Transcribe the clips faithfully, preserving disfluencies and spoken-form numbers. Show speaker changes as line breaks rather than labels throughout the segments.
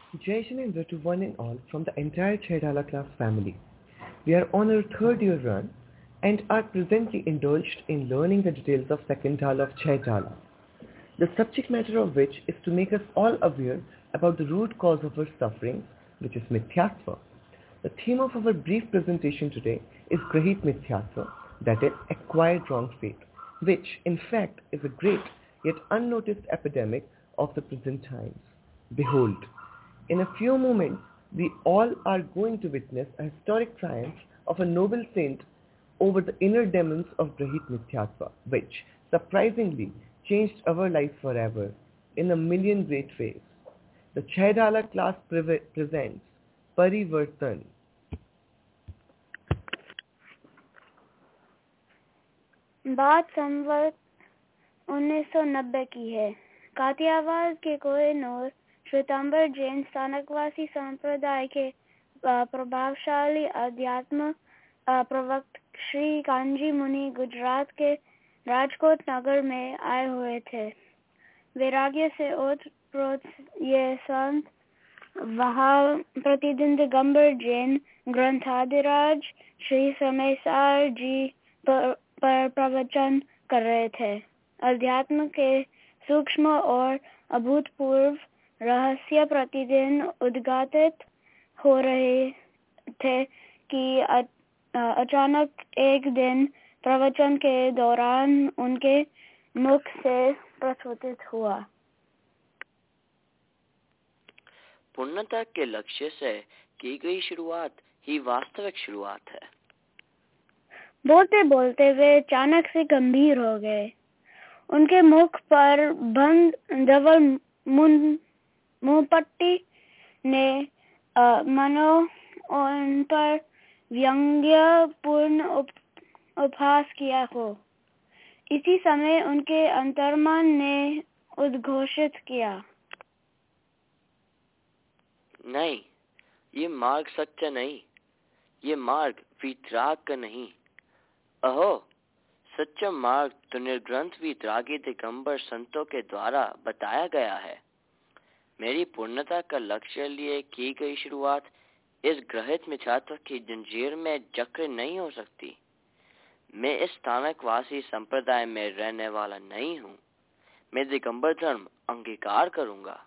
Jai Shinendra to one and all from the entire Chaitala class family. We are on our third year run and are presently indulged in learning the details of second Dhala of Chaitala, the subject matter of which is to make us all aware about the root cause of our suffering, which is Mithyatva. The theme of our brief presentation today is Grahit Mithyatva, that is, acquired wrong faith, which in fact is a great yet unnoticed epidemic of the present times. Behold, in a few moments, we all are going to witness a historic triumph of a noble saint over the inner demons of Grahit Mithyatva, which, surprisingly, changed our lives forever in a million great ways. The Chaitala class pre- presents Parivartan.
बात संवत उन्नीस सौ नब्बे की है। कातियावाद के कोहिनूर श्वेतांबर जैन स्थानकवासी संप्रदाय के प्रभावशाली अध्यात्म प्रवक्त श्री कांजी मुनि गुजरात के राजकोट नगर में आए हुए थे। वैराग्य से ओतप्रोत ये संत वहाँ प्रतिदिन दिगंबर जैन ग्रंथाधिराज श्री समयसार जी पर, पर प्रवचन कर रहे थे। अध्यात्म के सूक्ष्म और अभूतपूर्व रहस्य प्रतिदिन उद्घाटित हो रहे थे कि अचानक एक दिन प्रवचन के दौरान उनके मुख से प्रस्फुटित हुआ।
पूर्णता के लक्ष्य से की गई शुरुआत ही वास्तविक शुरुआत है।
बोलते बोलते वे अचानक से गंभीर हो गए। उनके मुख पर बंद धवल मुंहपट्टी ने मनो उन पर व्यंग्यपूर्ण उपहास किया हो। इसी समय उनके अंतर्मन ने उद्घोषित किया,
नहीं, ये मार्ग सच्चा नहीं, ये मार्ग वीतराग का नहीं। अहो, सच्चा मार्ग तो निर्ग्रंथ वीतरागी दिगंबर संतों के द्वारा बताया गया है। मेरी पूर्णता का लक्ष्य लिए की गई शुरुआत इस ग्रहित मिथ्यात्व की जंजीर में जकड़ नहीं हो सकती। मैं इस स्थानकवासी संप्रदाय में रहने वाला नहीं हूँ। मैं दिगंबर धर्म अंगीकार करूंगा।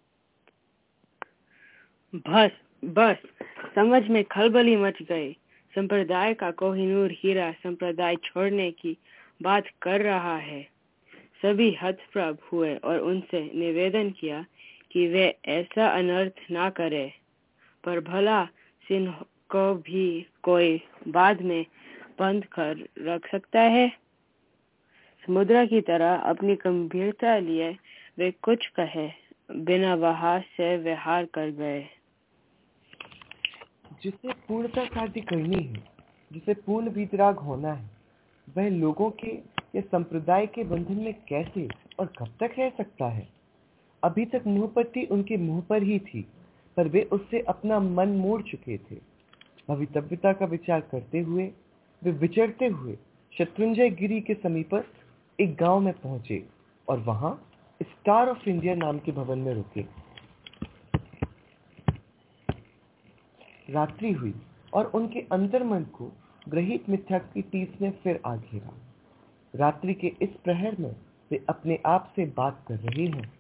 बस बस समझ में खलबली मच गई। संप्रदाय का कोहिनूर हीरा संप्रदाय छोड़ने की बात कर रहा है। सभी हतप्रभ हुए और उनसे निवेदन किया कि वे ऐसा अनर्थ ना करे, पर भला सिंह को भी कोई बाद में बंद कर रख सकता है। समुद्र की तरह अपनी गंभीरता लिए वे कुछ कहे बिना वहां से विहार कर गए।
जिसे पूर्णता साध्य करनी है, जिसे पूर्ण वीतराग होना है, वह लोगों के या संप्रदाय के बंधन में कैसे और कब तक रह सकता है? अभी तक मुंहपट्टी उनके मुंह पर ही थी, पर वे उससे अपना मन मोड़ चुके थे। भवितव्यता का विचार करते हुए वे विचरते हुए शत्रुंजय गिरी के समीपस्थ एक गांव में पहुंचे और वहां स्टार ऑफ इंडिया नाम के भवन में रुके। रात्रि हुई और उनके अंतर्मन को ग्रहित मिथ्या की टीस ने फिर आ घेरा। रात्रि के इस प्रहर में वे अपने आप से बात कर रहे हैं।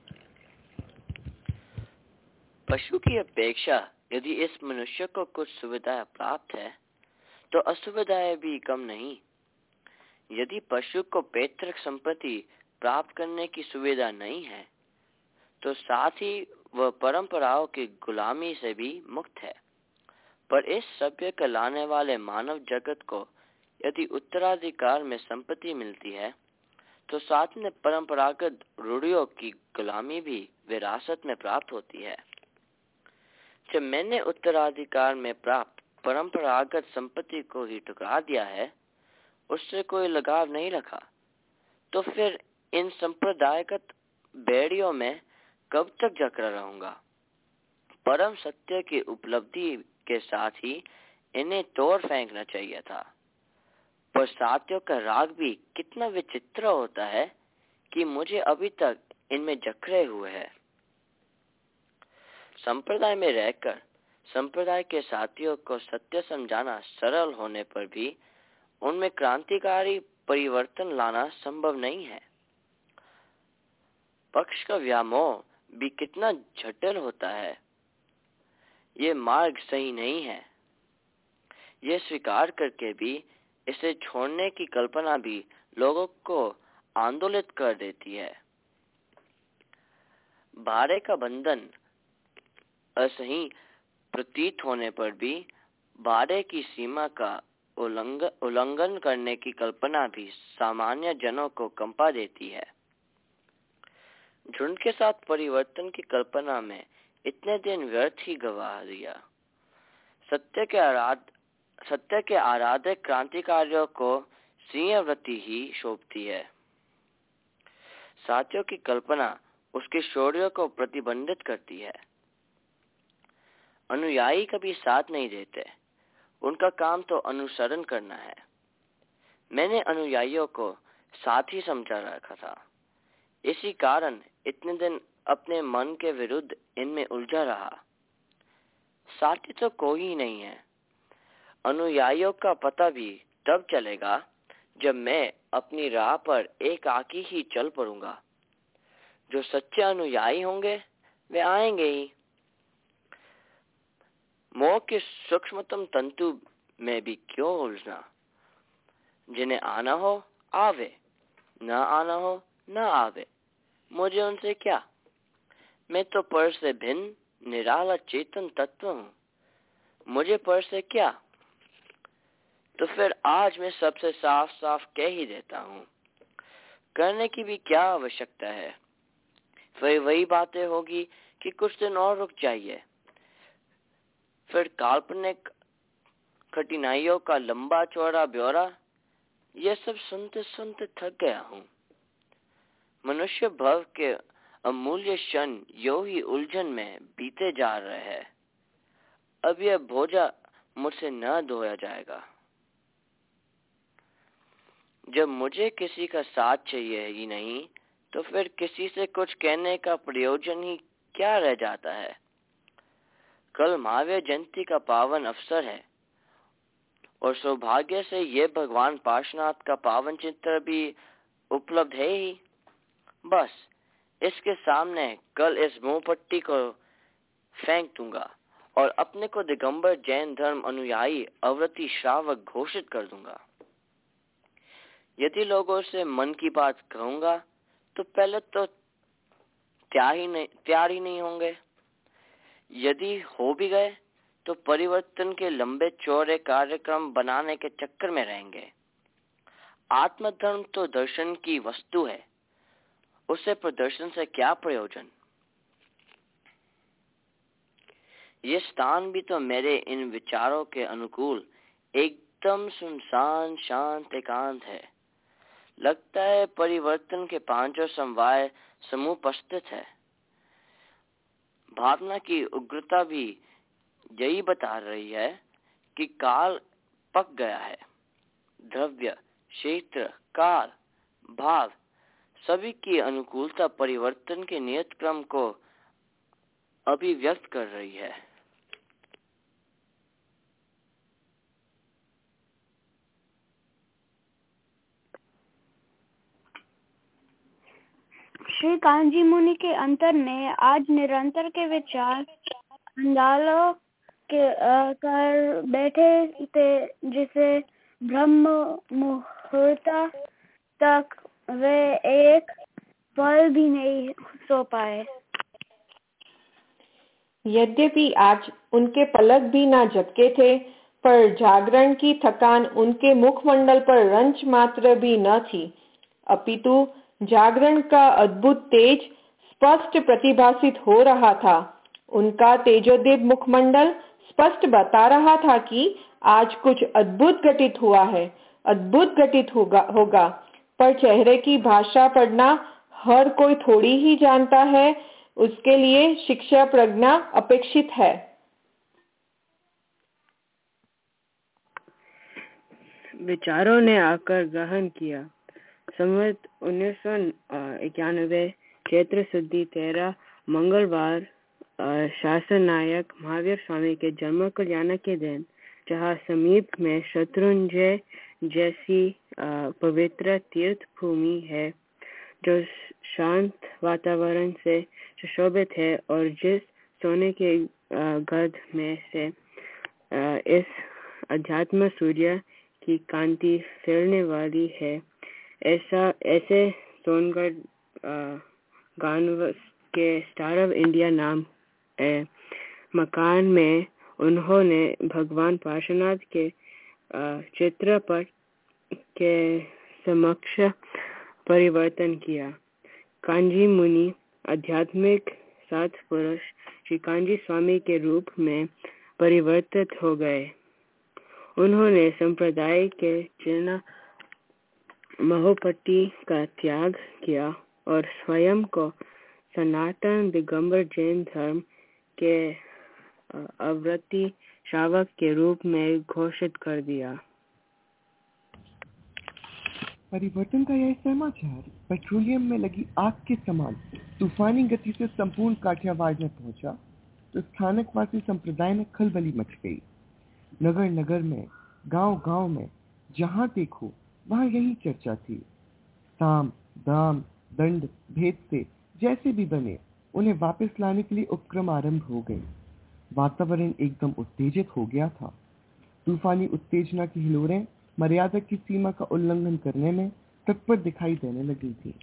पशु की अपेक्षा यदि इस मनुष्य को कुछ सुविधाएं प्राप्त है, तो असुविधाएं भी कम नहीं। यदि पशु को पैतृक संपत्ति प्राप्त करने की सुविधा नहीं है, तो साथ ही वह परंपराओं की गुलामी से भी मुक्त है। पर इस सभ्य कहलाने वाले मानव जगत को यदि उत्तराधिकार में संपत्ति मिलती है, तो साथ में परंपरागत रूढ़ियों की गुलामी भी विरासत में प्राप्त होती है। जब मैंने उत्तराधिकार में प्राप्त परंपरागत संपत्ति को ही ठुकरा दिया है, उससे कोई लगाव नहीं रखा, तो फिर इन संप्रदायगत बेड़ियों में कब तक जकड़ा रहूंगा? परम सत्य की उपलब्धि के साथ ही इन्हें तोड़ फेंकना चाहिए था। पर साथियों का राग भी कितना विचित्र होता है कि मुझे अभी तक इनमें जकड़े हुए है। संप्रदाय में रहकर संप्रदाय के साथियों को सत्य समझाना सरल होने पर भी उनमें क्रांतिकारी परिवर्तन लाना संभव नहीं है। पक्ष का व्यामोह भी कितना जटिल होता है। ये मार्ग सही नहीं है, ये स्वीकार करके भी इसे छोड़ने की कल्पना भी लोगों को आंदोलित कर देती है। भारे का बंधन असही प्रतीत होने पर भी भारे की सीमा का उल्लंघन उल्लंघन करने की कल्पना भी सामान्य जनों को कंपा देती है। झुंड के साथ परिवर्तन की कल्पना में इतने दिन व्यर्थ ही गवा दिया। सत्य के आराध सत्य के आराधक क्रांतिकारियों को सिंहवृत्ति ही शोभती है। साथियों की कल्पना उसके शौर्य को प्रतिबंधित करती है। अनुयायी कभी साथ नहीं देते, उनका काम तो अनुसरण करना है। मैंने अनुयायियों को साथ ही समझा रखा था, इसी कारण इतने दिन अपने मन के विरुद्ध इनमें उलझा रहा। साथी तो कोई ही नहीं है। अनुयायियों का पता भी तब चलेगा जब मैं अपनी राह पर एकाकी ही चल पड़ूंगा। जो सच्चे अनुयायी होंगे वे आएंगे ही। मोह के सूक्ष्मतम तंतु में भी क्यों उलझना। जिन्हें आना हो आवे, न आना हो न आवे, मुझे उनसे क्या। मैं तो पर से भिन्न निराला चेतन तत्व हूँ, मुझे पर से क्या। तो फिर आज मैं सबसे साफ साफ कह ही देता हूँ, करने की भी क्या आवश्यकता है। फिर वही बातें होगी कि कुछ दिन और रुक जाइए। फिर काल्पनिक कठिनाइयों का लंबा चौड़ा ब्यौरा, ये सब सुनते सुनते थक गया हूँ। मनुष्य भव के अमूल्य क्षण यो ही उलझन में बीते जा रहे हैं। अब यह बोझा मुझसे न ढोया जाएगा। जब मुझे किसी का साथ चाहिए ही नहीं, तो फिर किसी से कुछ कहने का प्रयोजन ही क्या रह जाता है। कल महावीर जयंती का पावन अवसर है और सौभाग्य से ये भगवान पार्श्वनाथ का पावन चित्र भी उपलब्ध है ही। बस इसके सामने कल इस मुंह पट्टी को फेंक दूंगा और अपने को दिगंबर जैन धर्म अनुयायी अवृत्ति श्रावक घोषित कर दूंगा। यदि लोगों से मन की बात कहूंगा तो पहले तो तैयार ही नहीं तैयार ही नहीं होंगे। यदि हो भी गए तो परिवर्तन के लंबे चौड़े कार्यक्रम बनाने के चक्कर में रहेंगे। आत्मधर्म तो दर्शन की वस्तु है, उससे प्रदर्शन से क्या प्रयोजन। ये स्थान भी तो मेरे इन विचारों के अनुकूल एकदम सुनसान शांत एकांत है। लगता है परिवर्तन के पांचों समवाय समूह उपस्थित है। भावना की उग्रता भी यही बता रही है कि काल पक गया है। द्रव्य, क्षेत्र, काल, भाव सभी की अनुकूलता परिवर्तन के नियत क्रम को अभिव्यक्त कर रही है।
श्री कांजी मुनि के अंतर ने आज निरंतर के विचार अंधालों के आ, कर बैठे थे, जिसे ब्रह्म मुहूर्त तक वे एक पल भी नहीं सो पाए।
यद्यपि आज उनके पलक भी ना झपके थे, पर जागरण की थकान उनके मुखमंडल पर रंच मात्र भी न थी, अपितु जागरण का अद्भुत तेज स्पष्ट प्रतिभासित हो रहा था। उनका तेजोदीप मुखमंडल स्पष्ट बता रहा था कि आज कुछ अद्भुत घटित हुआ है, अद्भुत घटित होगा होगा पर चेहरे की भाषा पढ़ना हर कोई थोड़ी ही जानता है। उसके लिए शिक्षा प्रज्ञा अपेक्षित है।
विचारों ने आकर गहन किया। संवत उन्नीस सौ इक्यानवे चैत्र शुद्धि तेरह मंगलवार शासन नायक महावीर स्वामी के जन्म कल्याण के दिन, जहाँ समीप में शत्रुंजय जैसी पवित्र तीर्थ भूमि है जो शांत वातावरण से सुशोभित है, और जिस सोने के गढ़ में से इस अध्यात्म सूर्य की कांति फैलने वाली है, ऐसा ऐसे सोनगढ़ गानवस के स्टार ऑफ इंडिया नाम है मकान में उन्होंने भगवान पार्श्वनाथ के चित्रपट के समक्ष परिवर्तन किया। कांजी मुनि आध्यात्मिक सात पुरुष श्री कांजी स्वामी के रूप में परिवर्तित हो गए। उन्होंने संप्रदाय के चिन्ह महोपट्टी का त्याग किया और स्वयं को सनातन दिगंबर जैन धर्म के अवृत्ति श्रावक के रूप में घोषित कर दिया।
परिवर्तन का यह समाचार पेट्रोलियम में लगी आग के समान तूफानी गति से संपूर्ण काठियावाड़ में पहुंचा तो स्थानकवासी संप्रदाय में खलबली मच गई। नगर नगर में, गांव गांव में जहां देखो वहां यही चर्चा थी। साम, दाम, दंड भेद से जैसे भी बने उन्हें वापस लाने के लिए उपक्रम आरंभ हो गए। वातावरण एकदम उत्तेजित हो गया था। तूफानी उत्तेजना की हिलोरें मर्यादा की सीमा का उल्लंघन करने में तत्पर दिखाई देने लगी थी।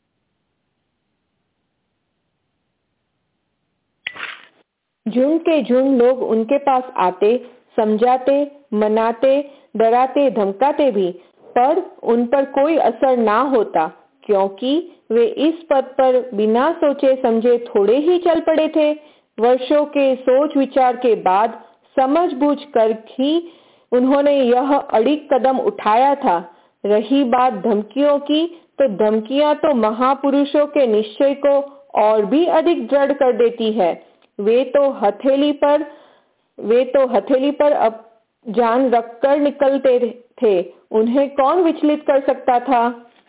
झुंड के झुंड लोग उनके पास आते, समझाते, मनाते, डराते, धमकाते भी, पर उन पर कोई असर ना होता, क्योंकि वे इस पद पर बिना सोचे समझे थोड़े ही चल पड़े थे। वर्षों के सोच विचार के बाद समझबूझ कर ही उन्होंने यह अड़िग कदम उठाया था। रही बात धमकियों की, तो धमकियां तो महापुरुषों के निश्चय को और भी अधिक दृढ़ कर देती है। वे तो हथेली पर वे तो हथेली पर अब जान रखकर निकलते थे। उन्हें कौन विचलित कर सकता था?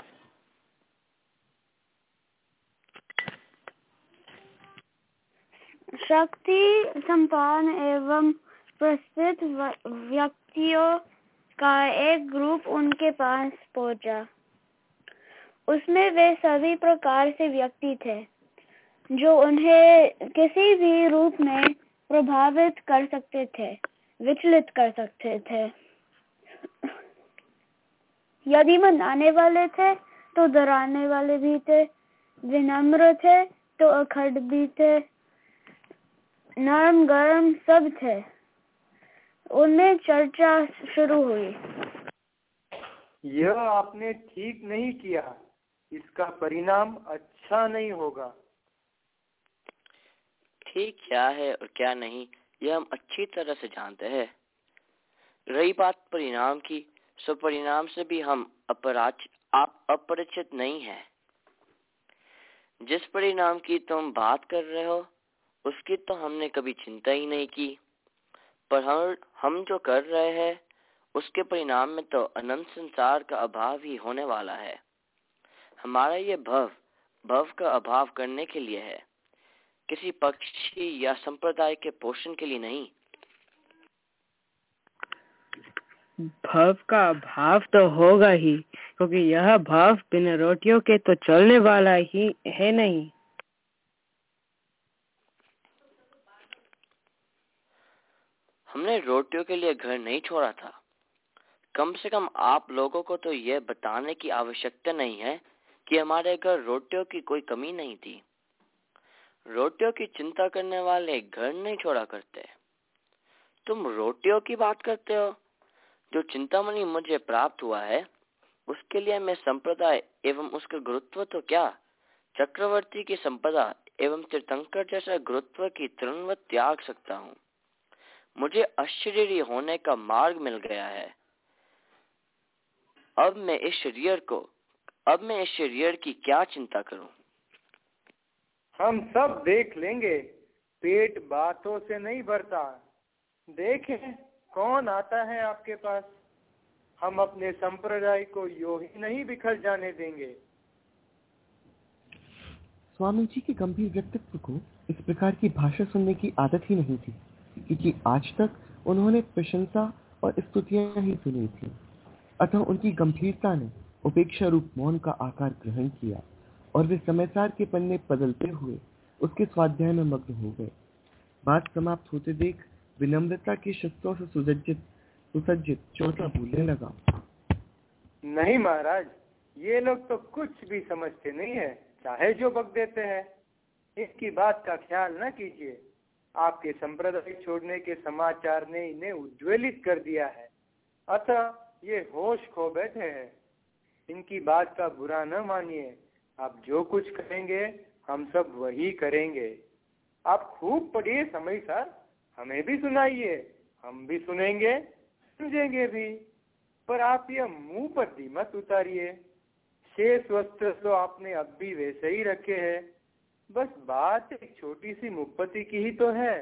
शक्ति संपन्न एवं प्रसिद्ध व्यक्तियों का एक ग्रुप उनके पास पहुंचा। उसमें वे सभी प्रकार से व्यक्ति थे जो उन्हें किसी भी रूप में प्रभावित कर सकते थे, विचलित कर सकते थे। यदि मनाने वाले थे तो डराने वाले भी थे, विनम्र थे तो अखंड भी थे, नरम गरम सब थे। उनमें चर्चा शुरू हुई।
यह आपने ठीक नहीं किया, इसका परिणाम अच्छा नहीं होगा।
ठीक क्या है और क्या नहीं यह हम अच्छी तरह से जानते हैं। रही बात परिणाम की, सो परिणाम से भी हम अपराच आप अपरिचित नहीं है। जिस परिणाम की तुम बात कर रहे हो उसकी तो हमने कभी चिंता ही नहीं की, पर हम हम जो कर रहे हैं उसके परिणाम में तो अनंत संसार का अभाव ही होने वाला है। हमारा ये भव भव का अभाव करने के लिए है, किसी पक्षी या संप्रदाय के पोषण के लिए नहीं।
भाव का अभाव तो होगा ही, क्योंकि यह भाव बिना रोटियों के तो चलने वाला ही है नहीं।
हमने रोटियों के लिए घर नहीं छोड़ा था। कम से कम आप लोगों को तो यह बताने की आवश्यकता नहीं है कि हमारे घर रोटियों की कोई कमी नहीं थी। रोटियों की चिंता करने वाले घर नहीं छोड़ा करते। तुम रोटियों की बात करते हो। जो चिंतामणि मुझे प्राप्त हुआ है उसके लिए मैं संप्रदाय एवं उसका गुरुत्व तो क्या, चक्रवर्ती की संपदा एवं तीर्थंकर जैसा गुरुत्व की तृणवत त्याग सकता हूँ। मुझे आश्चर्य होने का मार्ग मिल गया है। अब मैं इस शरीर को अब मैं इस शरीर की क्या चिंता करूं?
हम सब देख लेंगे। पेट बातों से नहीं भरता। देखें कौन आता है आपके पास। हम अपने संप्रदाय को यूं ही नहीं बिखर जाने देंगे।
स्वामी जी के गंभीर व्यक्तित्व को इस प्रकार की भाषा सुनने की आदत ही नहीं थी, क्योंकि आज तक उन्होंने प्रशंसा और स्तुतियां ही सुनी थी। अतः उनकी गंभीरता ने उपेक्षा रूप मौन का आकार ग्रहण किया और वे समाचार के पन्ने बदलते हुए उसके स्वाध्याय में मग्न हो गए। बात समाप्त होते देख विनम्रता के शस्त्रों से सुसज्जित सुसज्जित चौथा बोलने लगा,
नहीं महाराज, ये लोग तो कुछ भी समझते नहीं है, चाहे जो बक देते हैं। इनकी बात का ख्याल न कीजिए। आपके संप्रदाय छोड़ने के समाचार ने इन्हें उज्ज्वलित कर दिया है, अतः ये होश खो बैठे हैं। इनकी बात का बुरा न मानिए। आप जो कुछ करेंगे हम सब वही करेंगे। आप खूब पढ़िए समय सर, हमें भी सुनाइए, हम भी सुनेंगे, समझेंगे भी। पर आप यह मुंह पर दी मत उतारिए। शेष वस्त्र तो आपने अब भी वैसे ही रखे हैं, बस बात एक छोटी सी मुक्पति की ही तो है।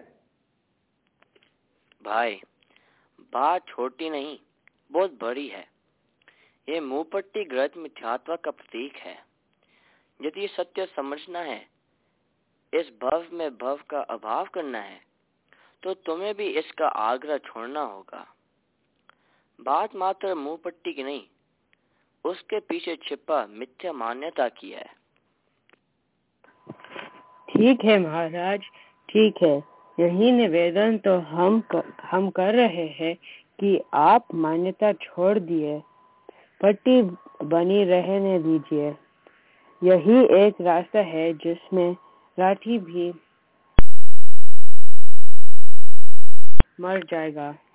भाई, बात छोटी नहीं, बहुत बड़ी है। ये मुंहपट्टी ग्रंथ मिथ्यात्व का प्रतीक है। यदि सत्य समझना है, इस भव में भव का अभाव करना है, तो तुम्हें भी इसका आग्रह छोड़ना होगा। बात मात्र मुंहपट्टी की नहीं, उसके पीछे छिपा मिथ्या मान्यता की है।
ठीक है महाराज, ठीक है। यही निवेदन तो हम कर, हम कर रहे हैं कि आप मान्यता छोड़ दिए, पट्टी बनी रहने दीजिए। यही एक रास्ता है जिसमें लाठी भी मर जाएगा।